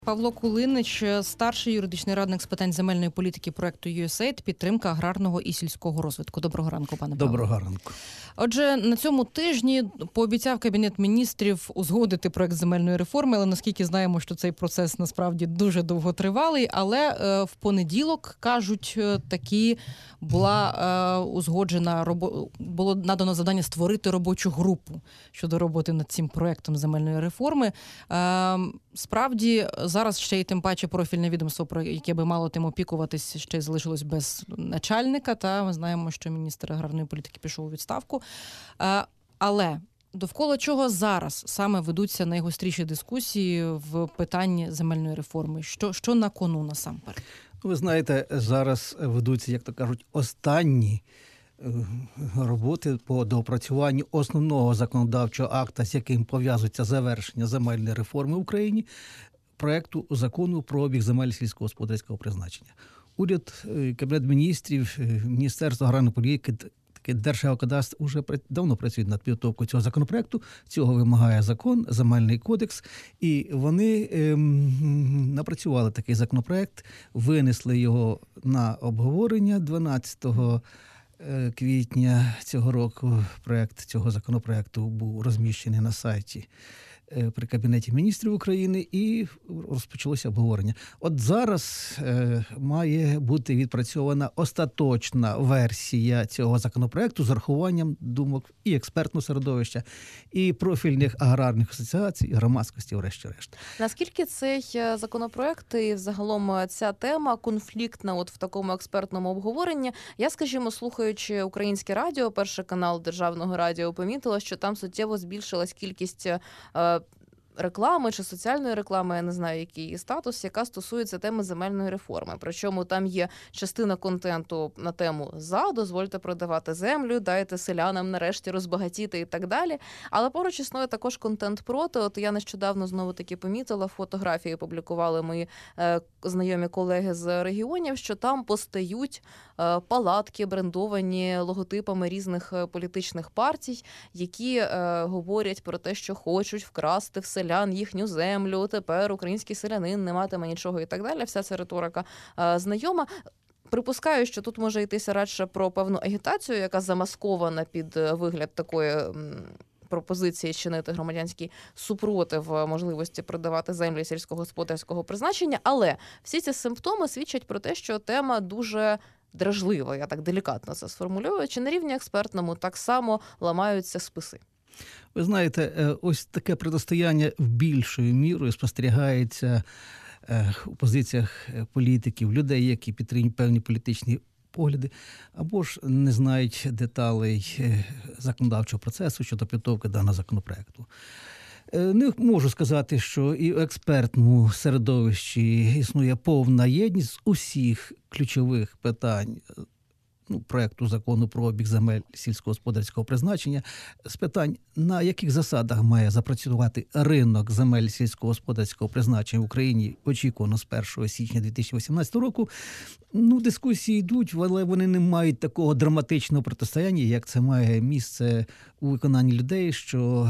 Павло Кулинич, старший юридичний радник з питань земельної політики проекту USAID, підтримка аграрного і сільського розвитку. Доброго ранку, пане Павло. Доброго ранку. Отже, на цьому тижні пообіцяв Кабінет міністрів узгодити проект земельної реформи, але наскільки знаємо, що цей процес насправді дуже довготривалий, але в понеділок, кажуть, таки була було надано завдання створити робочу групу щодо роботи над цим проектом земельної реформи. Справді, зараз ще й тим паче профільне відомство, про яке би мало тим опікуватись, ще й залишилось без начальника. Та ми знаємо, що міністр аграрної політики пішов у відставку. Але довкола чого зараз саме ведуться найгостріші дискусії в питанні земельної реформи? Що на кону насамперед? Ви знаєте, зараз ведуться, як то кажуть, останні роботи по доопрацюванню основного законодавчого акта, з яким пов'язується завершення земельної реформи в Україні, проекту закону про обіг земель сільськогосподарського призначення. Уряд, Кабінет міністрів, Міністерство аграрної політики, Держгеокадастр вже давно працюють над підготовкою цього законопроекту. Цього вимагає закон, Земельний кодекс. І вони напрацювали такий законопроект, винесли його на обговорення 12 квітня цього року. Проект цього законопроекту був розміщений на сайті при Кабінеті міністрів України і розпочалося обговорення. От зараз має бути відпрацьована остаточна версія цього законопроекту з урахуванням думок і експертного середовища, і профільних аграрних асоціацій, і громадськості, врешті-решт. Наскільки цей законопроект і загалом ця тема конфліктна от в такому експертному обговоренні? Я, скажімо, слухаючи українське радіо, Перший канал Державного радіо, помітила, що там суттєво збільшилась кількість реклами чи соціальної реклами, я не знаю, який її статус, яка стосується теми земельної реформи. Причому там є частина контенту на тему «За», дозвольте продавати землю, дайте селянам нарешті розбагатіти і так далі. Але поруч існує також контент проти. От я нещодавно знову-таки помітила, фотографії публікували мої знайомі колеги з регіонів, що там постають палатки, брендовані логотипами різних політичних партій, які говорять про те, що хочуть вкрасти в селян їхню землю, тепер український селянин не матиме нічого і так далі. Вся ця риторика знайома. Припускаю, що тут може йтися радше про певну агітацію, яка замаскована під вигляд такої пропозиції чинити громадянський супротив можливості продавати землі сільськогосподарського призначення. Але всі ці симптоми свідчать про те, що тема дуже дражлива, я так делікатно це сформулюю, чи на рівні експертному так само ламаються списи. Ви знаєте, ось таке протистояння в більшою мірою спостерігається у позиціях політиків, людей, які підтримують певні політичні погляди, або ж не знають деталей законодавчого процесу щодо підготовки даного законопроекту. Не можу сказати, що і в експертному середовищі існує повна єдність з усіх ключових питань проекту закону про обіг земель сільськогосподарського призначення, з питань, на яких засадах має запрацювати ринок земель сільськогосподарського призначення в Україні, очікувано з 1 січня 2018 року. Дискусії йдуть, але вони не мають такого драматичного протистояння, як це має місце у виконанні людей, що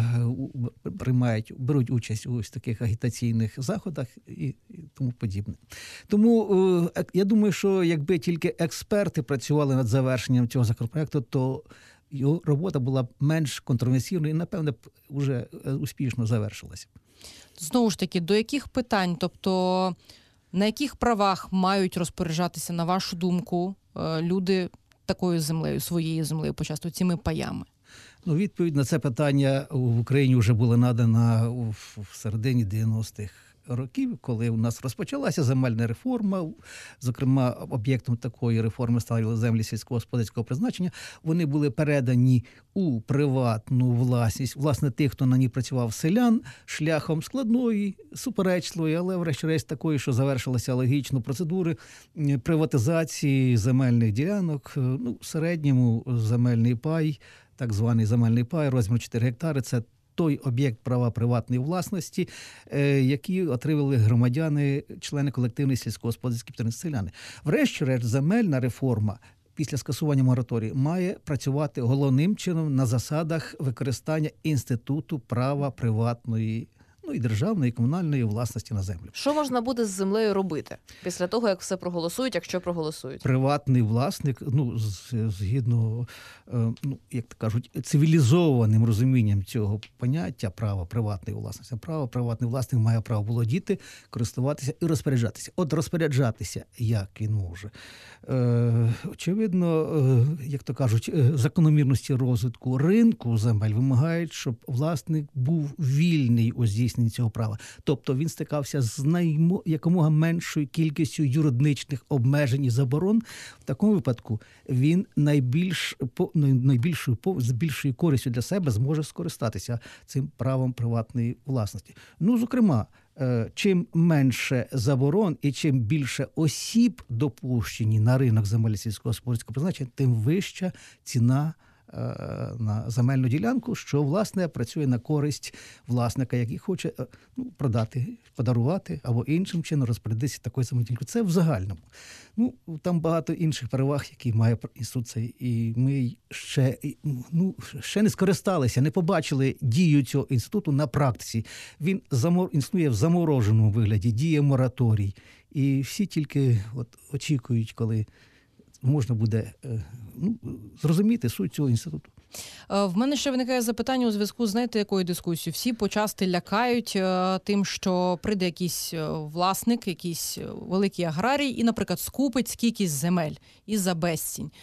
беруть участь у ось таких агітаційних заходах і тому подібне. Тому я думаю, що якби тільки експерти працювали над завершенням цього законопроекту, то його робота була б менш контроверсійною і, напевне, вже успішно завершилася. Знову ж таки, до яких питань, тобто на яких правах мають розпоряджатися, на вашу думку, люди такою землею, своєю землею, почасту цими паями? Відповідь на це питання в Україні вже була надана в середині 90-х років, коли у нас розпочалася земельна реформа. Зокрема, об'єктом такої реформи стали землі сільськогосподарського призначення. Вони були передані у приватну власність, власне, тих, хто на ній працював, селян, шляхом складної, суперечливої, але врешті-решт такої, що завершилася логічно процедури приватизації земельних ділянок. В середньому земельний пай, так званий земельний пай, розмір 4 гектари – це той об'єкт права приватної власності, які отримали громадяни, члени колективної сільськогосподарської підприємства селяни. Врешті-решт, земельна реформа після скасування мораторію має працювати головним чином на засадах використання інституту права приватної і державної, і комунальної власності на землю. Що можна буде з землею робити після того, як все проголосують, якщо проголосують? Приватний власник, згідно, як то кажуть, цивілізованим розумінням цього поняття права приватної власності. Приватний власник має право володіти, користуватися і розпоряджатися. От розпоряджатися, як він може. Очевидно, як то кажуть, закономірності розвитку ринку земель вимагають, щоб власник був вільний у здійсненні цього права. Тобто він стикався з якомога меншою кількістю юридичних обмежень і заборон. В такому випадку він з більшою користю для себе зможе скористатися цим правом приватної власності. Зокрема, чим менше заборон і чим більше осіб допущені на ринок земель сільськогосподарського призначення, тим вища ціна на земельну ділянку, що, власне, працює на користь власника, який хоче продати, подарувати або іншим чином розпорядитися такою земельною ділянкою. Це в загальному. Там багато інших переваг, які має інститут цей, і ми ще не скористалися, не побачили дію цього інституту на практиці. Він існує в замороженому вигляді, діє мораторій. І всі тільки очікують, коли можна буде зрозуміти суть цього інституту. В мене ще виникає запитання у зв'язку з, якою дискусією. Всі почасти лякають тим, що прийде якийсь власник, якийсь великий аграрій і, наприклад, скупить скількись земель і за безцінь.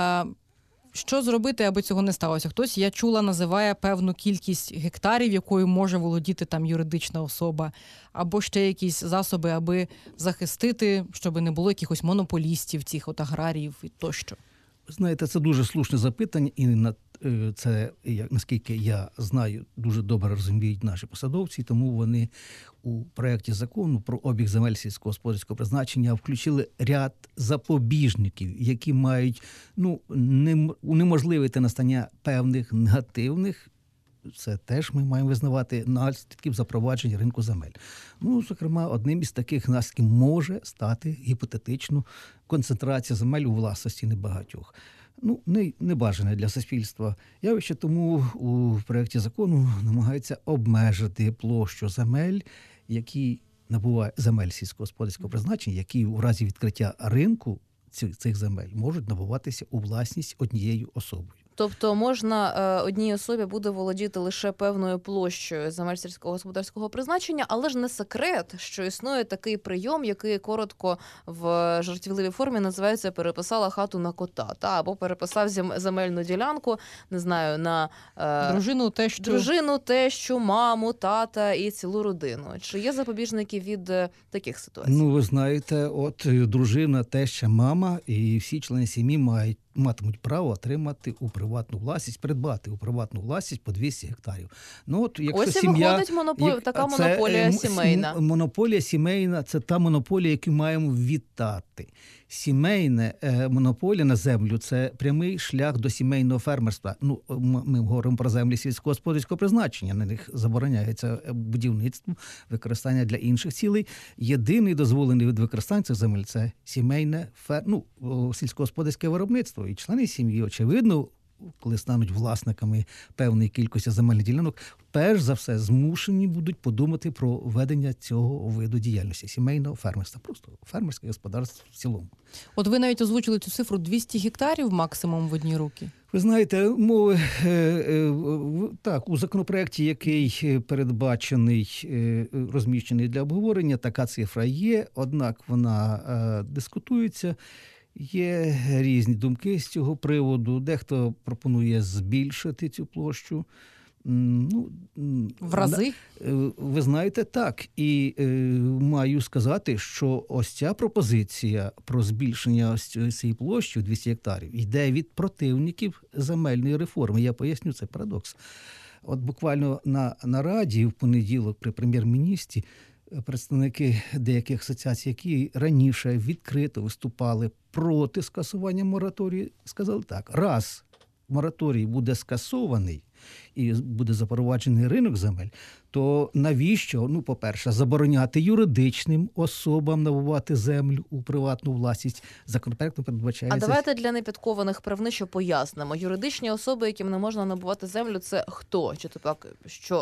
Що зробити, аби цього не сталося? Хтось, я чула, називає певну кількість гектарів, якою може володіти там юридична особа, або ще якісь засоби, аби захистити, щоб не було якихось монополістів, цих аграріїв і тощо. Знаєте, це дуже слушне запитання, і на це, наскільки я знаю, дуже добре розуміють наші посадовці, тому вони у проєкті закону про обіг земель сільськогосподарського призначення включили ряд запобіжників, які мають унеможливити настання певних негативних, це теж ми маємо визнавати, наслідків запровадження ринку земель. Зокрема, одним із таких наслідків може стати гіпотетично концентрація земель у власності небагатьох. Небажане для суспільства явище, тому у проєкті закону намагаються обмежити площу земель, які набувають земель сільськогосподарського призначення, які у разі відкриття ринку цих земель можуть набуватися у власність однією особою. Тобто можна одній особі буде володіти лише певною площею земель сільськогосподарського призначення, але ж не секрет, що існує такий прийом, який коротко в жартівливій формі називається «переписала хату на кота», або переписав земельну ділянку, не знаю, на дружину, тещу, маму, тата і цілу родину. Чи є запобіжники від таких ситуацій? Ви знаєте, дружина, теща, мама і всі члени сім'ї матимуть право отримати у приватну власність, придбати у приватну власність по 200 гектарів. Якщо ось і сім'я, виходить така монополія сімейна. Монополія сімейна – це та монополія, яку маємо вітати. Сімейна монополія на землю – це прямий шлях до сімейного фермерства. Ми говоримо про землі сільськогосподарського призначення. На них забороняється будівництво, використання для інших цілей. Єдиний дозволений від використання цих земель – це сімейне сільськогосподарське виробництво. І члени сім'ї, очевидно, коли стануть власниками певної кількості земельних ділянок, перш за все змушені будуть подумати про ведення цього виду діяльності, сімейного фермерства, просто фермерське господарство в цілому. Ви навіть озвучили цю цифру 200 гектарів максимум в одні руки. Ви знаєте, у законопроекті, який передбачений, розміщений для обговорення, така цифра є, однак вона дискутується. Є різні думки з цього приводу. Дехто пропонує збільшити цю площу. В рази? Ви знаєте, так. І маю сказати, що ось ця пропозиція про збільшення цієї площі у 200 гектарів йде від противників земельної реформи. Я поясню, це парадокс. Буквально на нараді в понеділок при прем'єр-міністрі представники деяких асоціацій, які раніше відкрито виступали проти скасування мораторію, сказали так: раз мораторій буде скасований і буде запроваджений ринок земель, то навіщо, по-перше, забороняти юридичним особам набувати землю у приватну власність? Законопроектом передбачається... А давайте для непідкованих правничо пояснимо. Юридичні особи, яким не можна набувати землю, це хто? Чи то так, що?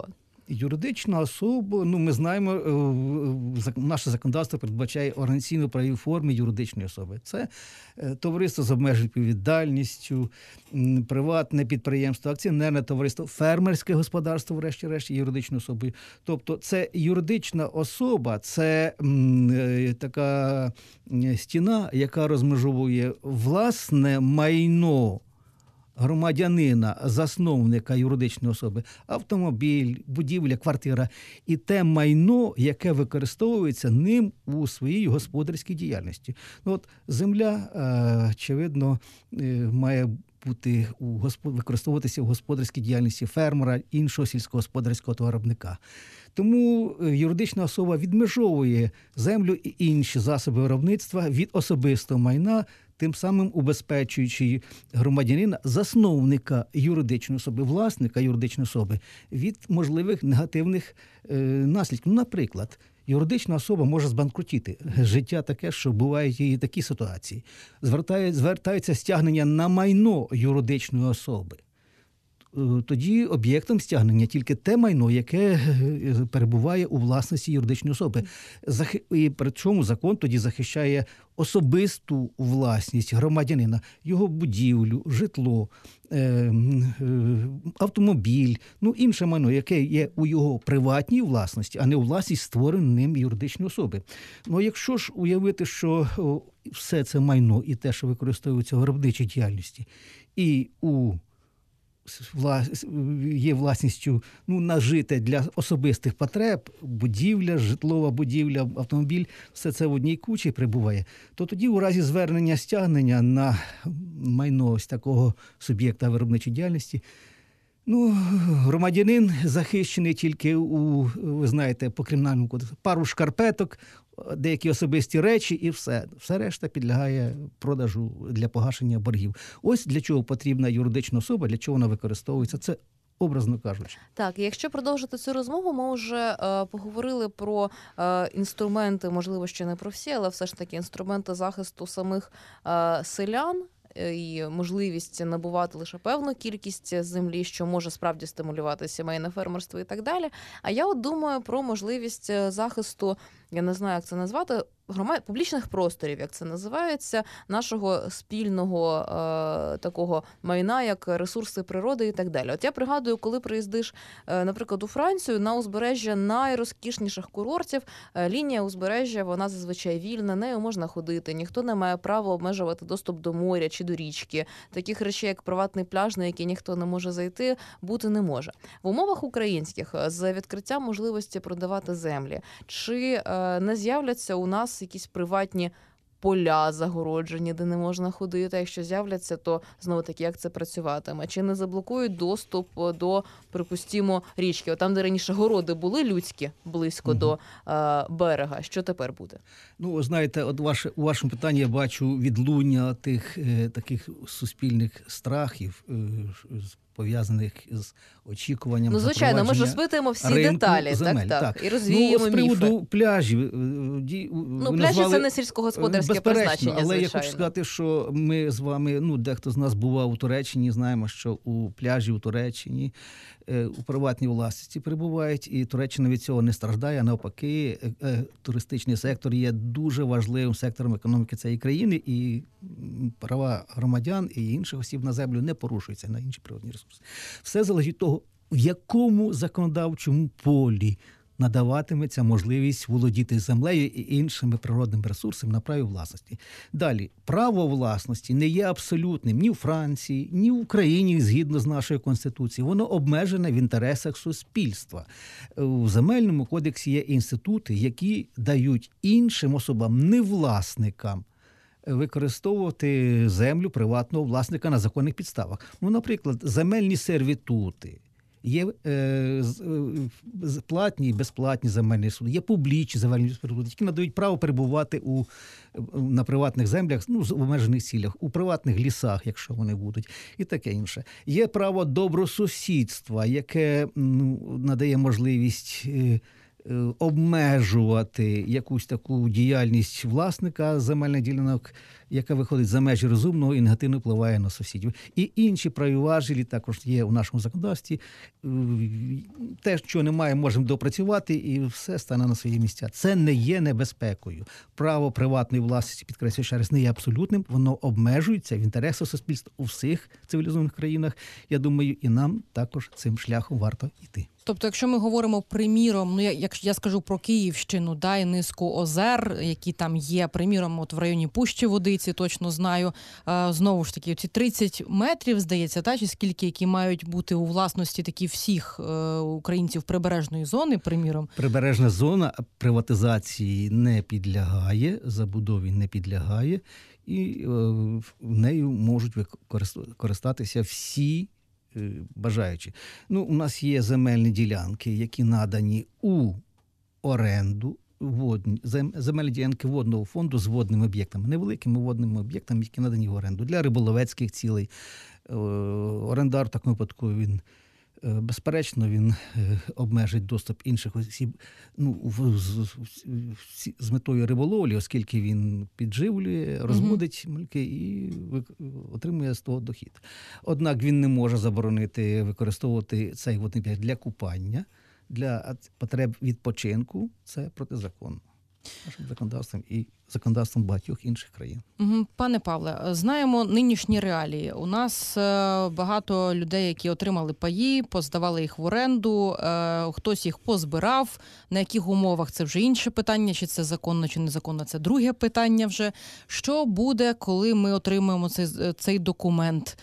Юридична особа, ми знаємо, наше законодавство передбачає організаційно-правові форми юридичної особи. Це товариство з обмеженою відповідальністю, приватне підприємство, акціонерне товариство, фермерське господарство, врешті-решт, юридичною особою. Тобто це юридична особа, це така стіна, яка розмежовує власне майно громадянина, засновника юридичної особи, автомобіль, будівля, квартира і те майно, яке використовується ним у своїй господарській діяльності. Земля, очевидно, має бути використовуватися в господарській діяльності фермера, іншого сільськогосподарського виробника. Тому юридична особа відмежовує землю і інші засоби виробництва від особистого майна, тим самим убезпечуючи громадянина, засновника юридичної особи, власника юридичної особи від можливих негативних наслідків. Наприклад, юридична особа може збанкрутіти. Життя таке, що бувають і такі ситуації. Звертається стягнення на майно юридичної особи. Тоді об'єктом стягнення тільки те майно, яке перебуває у власності юридичної особи. І при чому закон тоді захищає особисту власність громадянина, його будівлю, житло, автомобіль, інше майно, яке є у його приватній власності, а не у власність створеної ним юридичної особи. Якщо ж уявити, що все це майно і те, що використовується в виробничій діяльності, і є власністю нажите для особистих потреб, будівля, житлова будівля, автомобіль, все це в одній кучі прибуває, то тоді у разі звернення стягнення на майно ось такого суб'єкта виробничої діяльності, громадянин захищений тільки ви знаєте, по кримінальному кодексу, пару шкарпеток, деякі особисті речі і все. Все решта підлягає продажу для погашення боргів. Ось для чого потрібна юридична особа, для чого вона використовується. Це образно кажучи. Так, якщо продовжити цю розмову, ми вже поговорили про інструменти, можливо, ще не про всі, але все ж таки інструменти захисту самих селян і можливість набувати лише певну кількість землі, що може справді стимулювати сімейне фермерство і так далі. А я думаю про можливість захисту, я не знаю, як це назвати, публічних просторів, як це називається, нашого спільного такого майна, як ресурси природи і так далі. От я пригадую, коли приїздиш, наприклад, у Францію, на узбережжя найрозкішніших курортів, лінія узбережжя, вона зазвичай вільна, нею можна ходити, ніхто не має права обмежувати доступ до моря чи до річки. Таких речей, як приватний пляж, на який ніхто не може зайти, бути не може. В умовах українських, з відкриттям можливості продавати землі, чи не з'являться у нас якісь приватні поля загороджені, де не можна ходити, а якщо з'являться, то знову-таки, як це працюватиме? Чи не заблокують доступ до, припустімо, річки? Там, де раніше городи були людські, близько до берега. Що тепер буде? Знаєте, у вашому питанні я бачу відлуння тих таких суспільних страхів, пов'язаних з очікуванням звичайно, ми ж розпитуємо всі деталі, земель, так, і розвіємо міфи. З приводу пляжів. Пляжі – це не сільськогосподарське призначення, але звичайно. Я хочу сказати, що ми з вами, дехто з нас бував у Туреччині, знаємо, що у пляжі у Туреччині у приватній власності перебувають, і Туреччина від цього не страждає, а навпаки, туристичний сектор є дуже важливим сектором економіки цієї країни, і права громадян і інших осіб на землю не порушуються, на інші природні ресурси. Все залежить від того, в якому законодавчому полі надаватиметься можливість володіти землею і іншими природними ресурсами на праві власності. Далі, право власності не є абсолютним ні в Франції, ні в Україні, згідно з нашою Конституцією. Воно обмежене в інтересах суспільства. У Земельному кодексі є інститути, які дають іншим особам, не власникам, використовувати землю приватного власника на законних підставах. Наприклад, земельні сервітути. Є платні і безплатні земельні суди, є публічні земельні суди, які надають право перебувати на приватних землях, в обмежених цілях, у приватних лісах, якщо вони будуть, і таке інше. Є право добросусідства, яке надає можливість обмежувати якусь таку діяльність власника земельних ділянок, яка виходить за межі розумного і негативно впливає на сусідів. І інші правові важелі також є у нашому законодавстві. Те, що немає, можемо допрацювати, і все стане на свої місця. Це не є небезпекою. Право приватної власності, підкреслюю ще раз, не є абсолютним, воно обмежується в інтересах суспільства у всіх цивілізованих країнах. Я думаю, і нам також цим шляхом варто йти. Тобто, якщо ми говоримо, приміром, як я скажу про Київщину, да, і низку озер, які там є, приміром, от в районі Пущі Водиці, точно знаю, знову ж таки, ці 30 метрів, здається, та, чи скільки, які мають бути у власності такі всіх українців прибережної зони, приміром? Прибережна зона приватизації не підлягає, забудові не підлягає, і нею можуть користатися всі бажаючи. У нас є земельні ділянки, які надані у оренду, земельні ділянки водного фонду з водними об'єктами, невеликими водними об'єктами, які надані в оренду для риболовецьких цілей. Орендар в такому випадку він, безперечно, він обмежить доступ інших осіб з метою риболовлі, оскільки він підживлює, розводить мальки і отримує з того дохід. Однак він не може заборонити використовувати цей водний об'єкт для купання, для потреб відпочинку. Це протизаконно нашим законодавством і законодавством багатьох інших країн. Пане Павле, знаємо нинішні реалії. У нас багато людей, які отримали паї, поздавали їх в оренду, хтось їх позбирав. На яких умовах – це вже інше питання, чи це законно, чи незаконно – це друге питання вже. Що буде, коли ми отримаємо цей документ?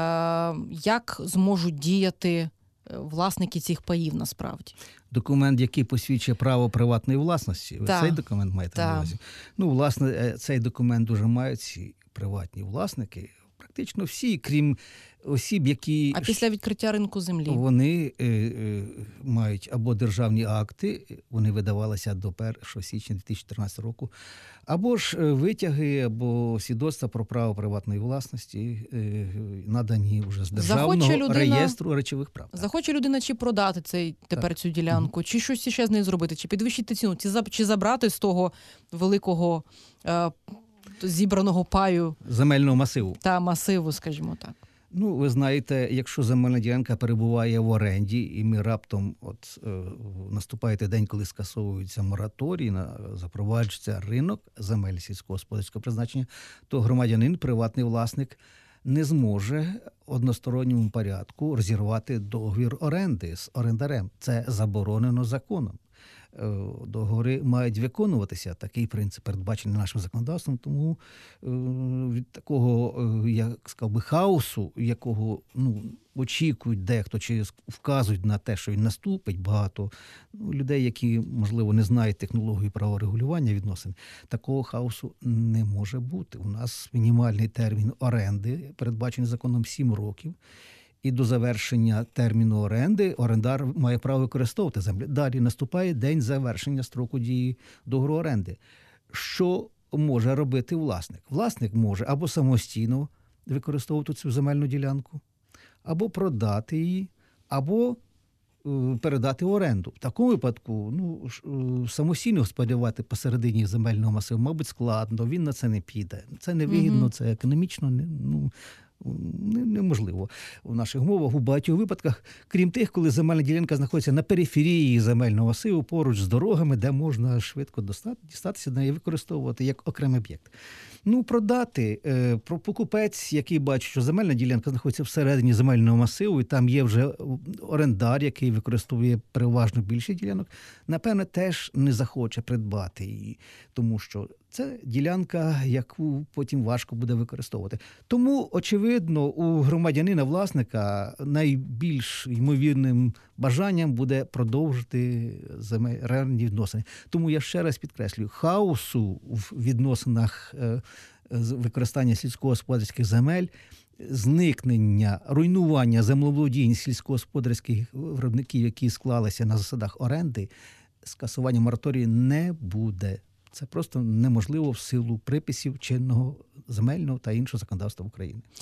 Як зможуть діяти власники цих паїв насправді? Документ, який посвідчує право приватної власності. Ви цей документ маєте на увазі? Власне, цей документ дуже мають ці приватні власники. Практично всі, крім осіб, які... А після відкриття ринку землі? Вони мають або державні акти, вони видавалися до 1 січня 2014 року, або ж витяги, або свідоцтва про право приватної власності, надані вже з державного реєстру речових прав. Захоче людина чи продати цю ділянку, чи щось ще з нею зробити, чи підвищити ціну, чи забрати з того великого зібраного паю. Земельного масиву. Масиву, скажімо так. Ви знаєте, якщо земельна ділянка перебуває в оренді, і ми раптом, наступає той день, коли скасовується мораторій, запроваджується ринок земель сільськогосподарського призначення, то громадянин, приватний власник, не зможе в односторонньому порядку розірвати договір оренди з орендарем. Це заборонено законом. Договори мають виконуватися. Такий принцип передбачений нашим законодавством. Тому від такого, як сказав би, хаосу, якого очікують дехто, чи вказують на те, що він наступить, багато людей, які, можливо, не знають технології праворегулювання відносин, такого хаосу не може бути. У нас мінімальний термін оренди передбачений законом 7 років. І до завершення терміну оренди орендар має право використовувати землю. Далі наступає день завершення строку дії договору оренди. Що може робити власник? Власник може або самостійно використовувати цю земельну ділянку, або продати її, або передати в оренду. В такому випадку самостійно господарювати посередині земельного масиву, мабуть, складно, він на це не піде. Це невигідно, це економічно неможливо в наших умовах у багатьох випадках, крім тих, коли земельна ділянка знаходиться на периферії земельного масиву, поруч з дорогами, де можна швидко дістатися до неї, використовувати як окремий об'єкт. Продати, покупець, який бачить, що земельна ділянка знаходиться всередині земельного масиву, і там є вже орендар, який використовує переважно більше ділянок, напевно, теж не захоче придбати її, тому що це ділянка, яку потім важко буде використовувати. Тому, очевидно, у громадянина-власника найбільш ймовірним бажанням буде продовжити земельні відносини. Тому я ще раз підкреслюю, хаосу в відносинах використання сільськогосподарських земель, зникнення, руйнування землеволодінь сільськогосподарських виробників, які склалися на засадах оренди, скасування мораторію не буде. Це просто неможливо в силу приписів чинного земельного та іншого законодавства України.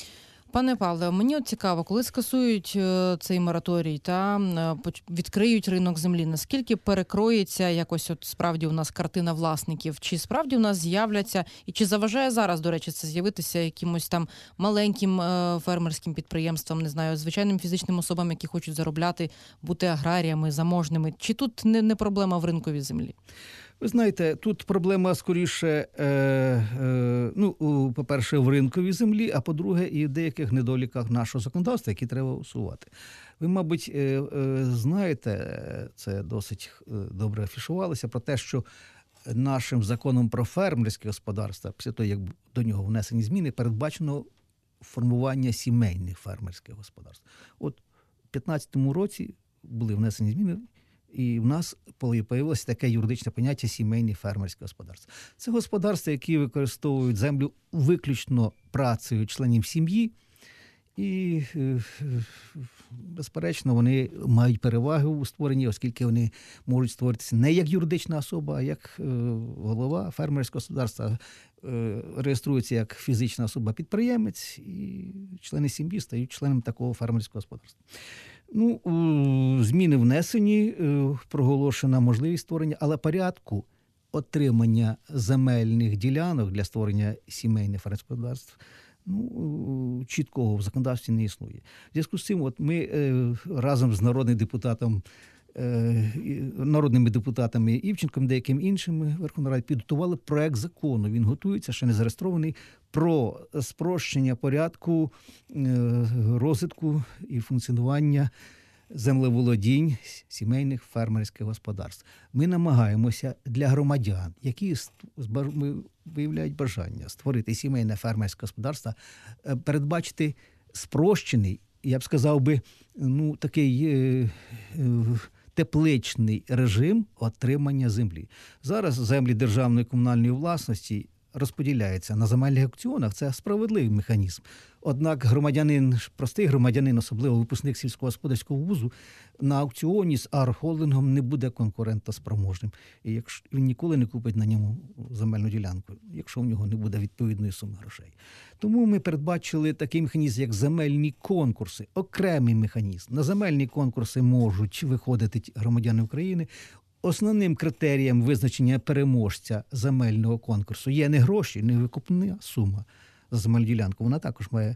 Пане Павле, мені от цікаво, коли скасують цей мораторій та відкриють ринок землі, наскільки перекроється якось от справді у нас картина власників? Чи справді у нас з'являться, і чи заважає зараз, до речі, це з'явитися якимось там маленьким фермерським підприємствам, не знаю, звичайним фізичним особам, які хочуть заробляти, бути аграріями, заможними? Чи тут не проблема в ринковій землі? Ви знаєте, тут проблема скоріше, по-перше, в ринковій землі, а по-друге, і в деяких недоліках нашого законодавства, які треба усувати. Ви, мабуть, знаєте, це досить добре афішувалося, про те, що нашим законом про фермерське господарство, після того, як до нього внесені зміни, передбачено формування сімейних фермерських господарств. От у 2015 році були внесені зміни, і в нас появилося таке юридичне поняття сімейні фермерські господарства. Це господарства, які використовують землю виключно працею членів сім'ї, і, безперечно, вони мають переваги у створенні, оскільки вони можуть створитися не як юридична особа, а як голова фермерського господарства, реєструється як фізична особа-підприємець, і члени сім'ї стають членами такого фермерського господарства. Зміни внесені, проголошена можливість створення, але порядку отримання земельних ділянок для створення сімейних фермерських господарств чіткого в законодавстві не існує. В зв'язку з цим ми разом з народними депутатами Івченком, деякими іншими Верховної Ради підготували проект закону. Він готується, ще не зареєстрований, про спрощення порядку розвитку і функціонування землеволодінь сімейних фермерських господарств. Ми намагаємося для громадян, які виявляють бажання створити сімейне фермерське господарство, передбачити спрощений, я б сказав би, такий тепличний режим отримання землі. Зараз землі державної комунальної власності розподіляються на земельних аукціонах. Це справедливий механізм. Однак простий громадянин, особливо випускник сільськогосподарського вузу, на аукціоні з агрохолдингом не буде конкурентоспроможним. І якщо він ніколи не купить на ньому земельну ділянку, якщо в нього не буде відповідної суми грошей. Тому ми передбачили такий механізм, як земельні конкурси, окремий механізм. На земельні конкурси можуть виходити громадяни України. Основним критерієм визначення переможця земельного конкурсу є не гроші, не викупна сума за земельну ділянку. Вона також має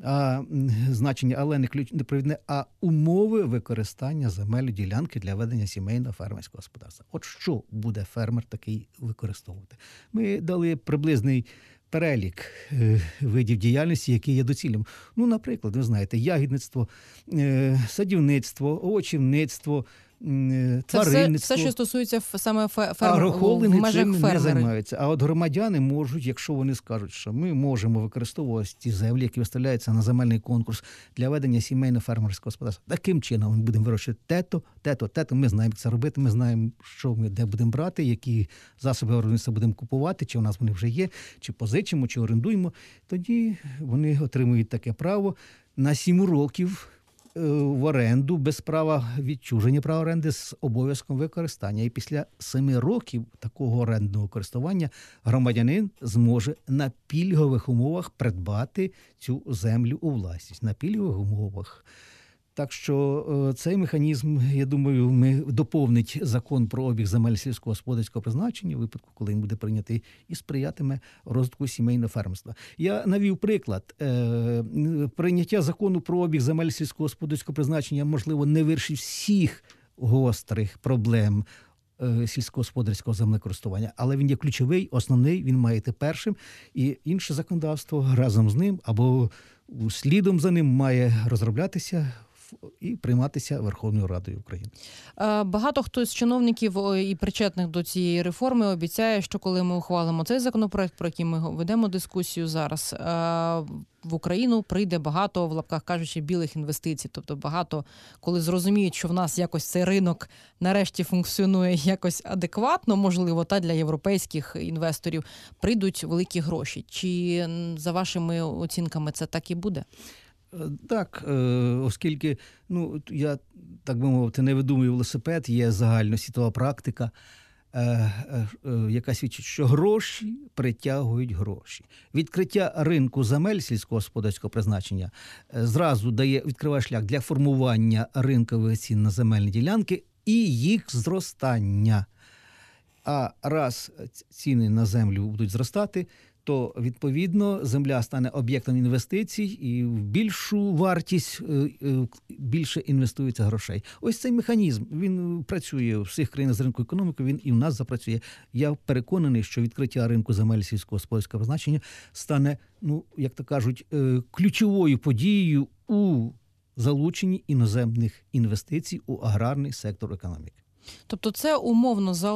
значення, але не провідне, а умови використання земельної ділянки для ведення сімейного фермерського господарства. От що буде фермер такий використовувати? Ми дали приблизний перелік видів діяльності, які є доцільним. Наприклад, ви знаєте, ягідництво, садівництво, овочівництво, тваринництво. Все, що стосується саме агрохолдинги в межах цим фермери. не займаються. А от громадяни можуть, якщо вони скажуть, що ми можемо використовувати ті землі, які виставляються на земельний конкурс для ведення сімейного фермерського господарства. Таким чином ми будемо вирощувати те-то. Ми знаємо, як це робити, ми знаємо, що ми де будемо брати, які засоби виробництва будемо купувати, чи у нас вони вже є, чи позичимо, чи орендуємо. Тоді вони отримують таке право на 7 років в оренду без права відчуження права оренди з обов'язком використання. І після 7 років такого орендного користування громадянин зможе на пільгових умовах придбати цю землю у власність. На пільгових умовах. Так що цей механізм, я думаю, доповнить закон про обіг земель сільськогосподарського призначення у випадку, коли він буде прийнятий, і сприятиме розвитку сімейного фермерства. Я навів приклад. Прийняття закону про обіг земель сільськогосподарського призначення, можливо, не вирішить всіх гострих проблем сільськогосподарського землекористування, але він є ключовий, основний, він має йти першим, і інше законодавство разом з ним або слідом за ним має розроблятися і прийматися Верховною Радою України. Багато хто з чиновників і причетних до цієї реформи обіцяє, що коли ми ухвалимо цей законопроект, про який ми ведемо дискусію зараз, в Україну прийде багато, в лапках кажучи, білих інвестицій. Тобто багато, коли зрозуміють, що в нас якось цей ринок нарешті функціонує якось адекватно, можливо, для європейських інвесторів, прийдуть великі гроші. Чи за вашими оцінками це так і буде? Так, оскільки, я, так би мовити, не видумую велосипед, є загальносвітова практика. яка свідчить, що гроші притягують гроші. Відкриття ринку земель сільськогосподарського призначення зразу відкриває шлях для формування ринкових цін на земельні ділянки і їх зростання. А раз ціни на землю будуть зростати, то, відповідно, земля стане об'єктом інвестицій і в більшу вартість більше інвестується грошей. Ось цей механізм, він працює у всіх країнах з ринку економіки, він і в нас запрацює. Я переконаний, що відкриття ринку земель сільськогосподарського призначення стане, як то кажуть, ключовою подією у залученні іноземних інвестицій у аграрний сектор економіки. Тобто це умовно за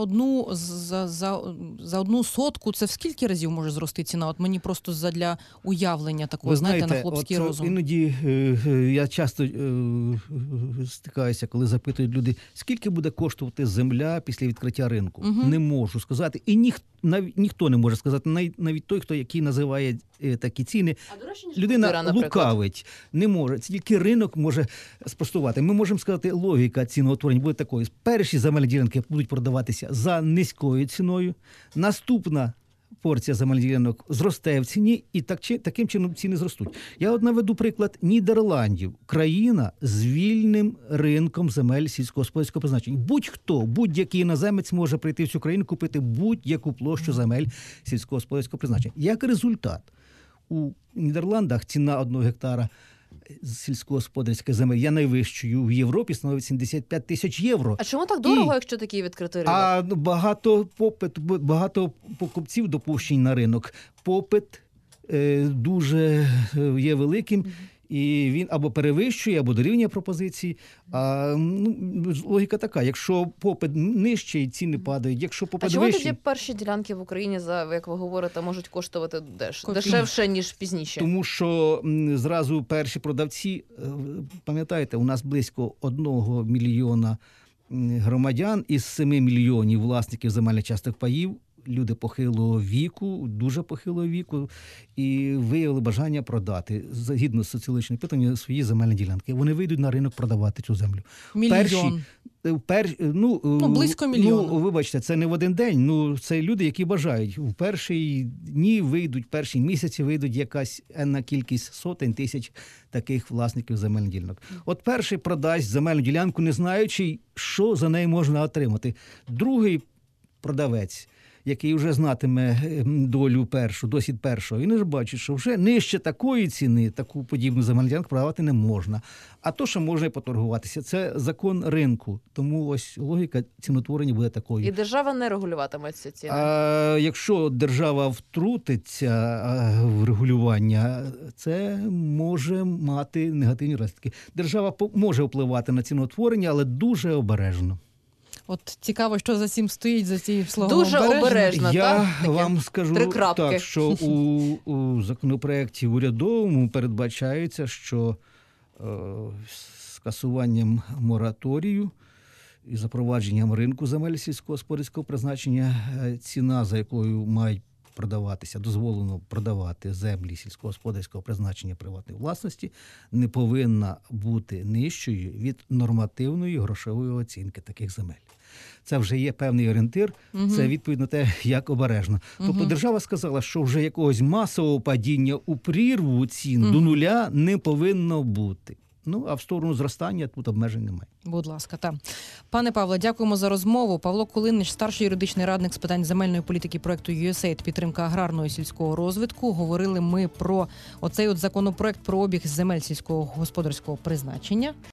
одну сотку, це в скільки разів може зрости ціна? От мені просто задля уявлення такого, ви знаєте, на хлопський розум. Іноді я часто стикаюся, коли запитують люди, скільки буде коштувати земля після відкриття ринку. Угу. Не можу сказати. І ніхто не може сказати, навіть той, який називає такі ціни. Людина лукавить, не може. Тільки ринок може спростувати. Ми можемо сказати, логіка ціноутворення буде такою. Перші земельні ділянки будуть продаватися за низькою ціною. Наступна порція земельних ділянок зросте в ціні, і таким чином ціни зростуть. Я наведу приклад Нідерландів. Країна з вільним ринком земель сільськогосподарського призначення. Будь-який іноземець може прийти в цю країну, купити будь-яку площу земель сільськогосподарського призначення. Як результат, у Нідерландах ціна 1 гектара сільськогосподарської земель є найвищою в Європі, становить 75 тисяч євро. А чому так дорого, якщо такий відкритий ринок? А багато покупців допущені на ринок. Попит дуже є великим. І він або перевищує, або дорівнює пропозиції. Логіка така, якщо попит нижчий, ціни падають. Якщо попит вищий... А чому тоді перші ділянки в Україні, як ви говорите, можуть коштувати дешевше, ніж пізніше? Тому що зразу перші продавці, пам'ятаєте, у нас близько 1 мільйона громадян із 7 мільйонів власників земельних часток паїв, люди похилого віку, дуже похилого віку, і виявили бажання продати, згідно з соціологічними питаннями, свої земельні ділянки. Вони вийдуть на ринок продавати цю землю. Мільйон. Близько мільйона. Вибачте, це не в один день. Це люди, які бажають. В перші дні вийдуть, в перші місяці вийдуть якась енна кількість сотень тисяч таких власників земельних ділянок. От перший продасть земельну ділянку, не знаючи, що за неї можна отримати. Другий продавець, який вже знатиме долю досвід першого, він ж бачить, що вже нижче такої ціни, таку подібну земельну ділянку продавати не можна. А то, що можна і поторгуватися, це закон ринку. Тому ось логіка ціноутворення буде такою. І держава не регулюватиме ці ціни? Якщо держава втрутиться в регулювання, це може мати негативні наслідки. Держава може впливати на ціноутворення, але дуже обережно. От цікаво, що за цим стоїть, за цією словом дуже обережно. Я вам скажу так, що у законопроекті урядовому передбачається, що скасуванням мораторію і запровадженням ринку земель сільськогосподарського призначення ціна, за якою мають дозволено продавати землі сільськогосподарського призначення приватної власності, не повинна бути нижчою від нормативної грошової оцінки таких земель. Це вже є певний орієнтир, це відповідь на те, як обережно. Тобто держава сказала, що вже якогось масового падіння у прірву цін до нуля не повинно бути. А в сторону зростання тут обмежень немає. Будь ласка, так. Пане Павле, дякуємо за розмову. Павло Кулинич, старший юридичний радник з питань земельної політики проекту USAID «Підтримка аграрного і сільського розвитку». Говорили ми про оцей законопроект про обіг земель сільського господарського призначення.